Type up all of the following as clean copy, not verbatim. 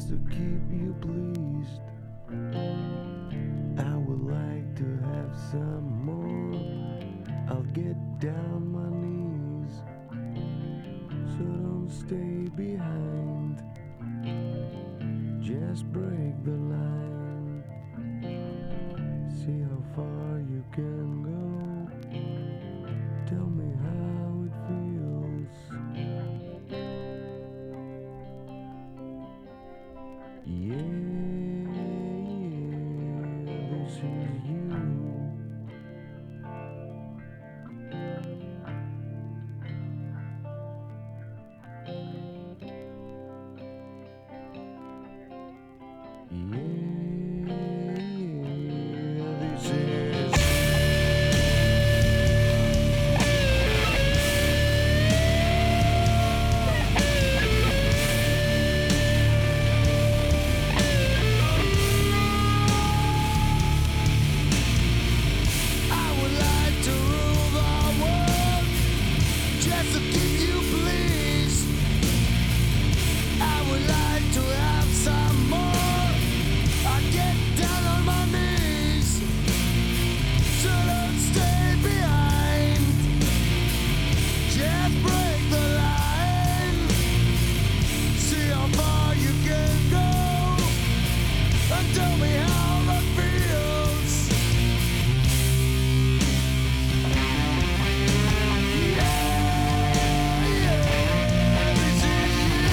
just to keep you pleased. I would like to have some more. I'll get down my knees, so don't stay behind. Just break the line. See how far you can go. Tell me how it feels. Yeah, this is you. Yeah, this is. Tell me how that feels. Yeah, this is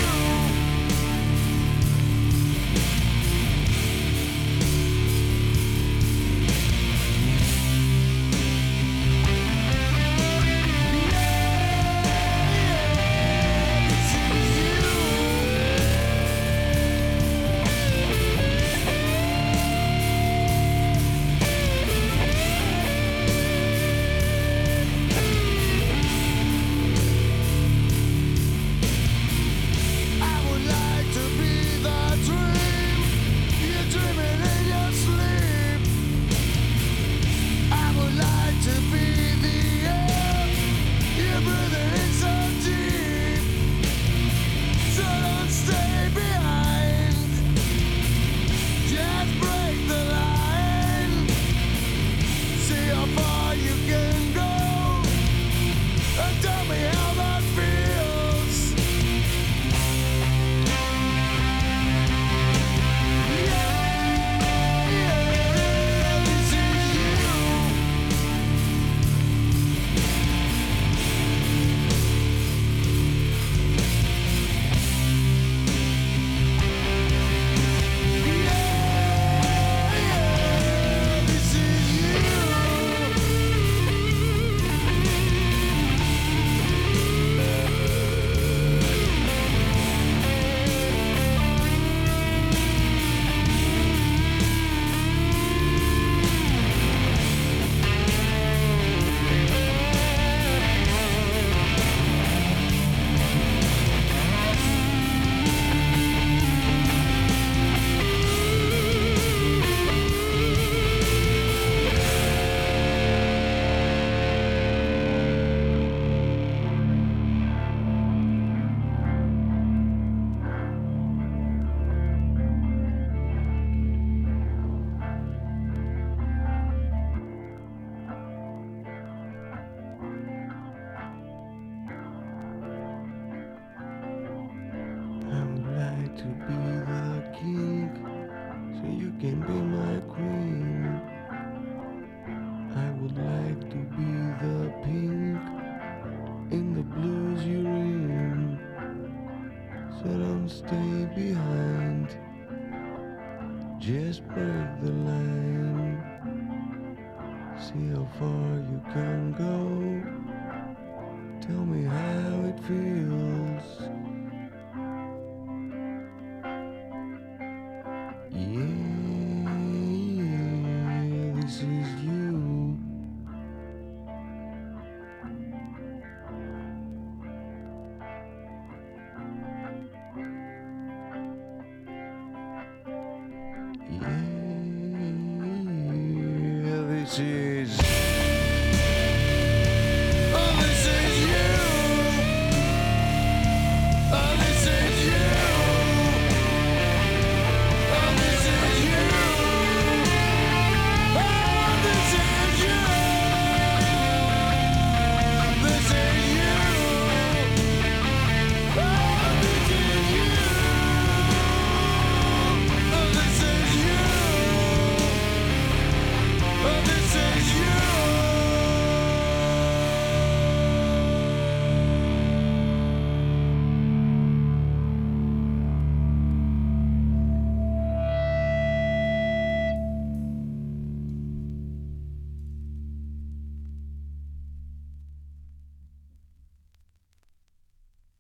to be the king, so you can be my queen. I would like to be the pink in the blues you're in, so don't stay behind. Just break the line. See how far you can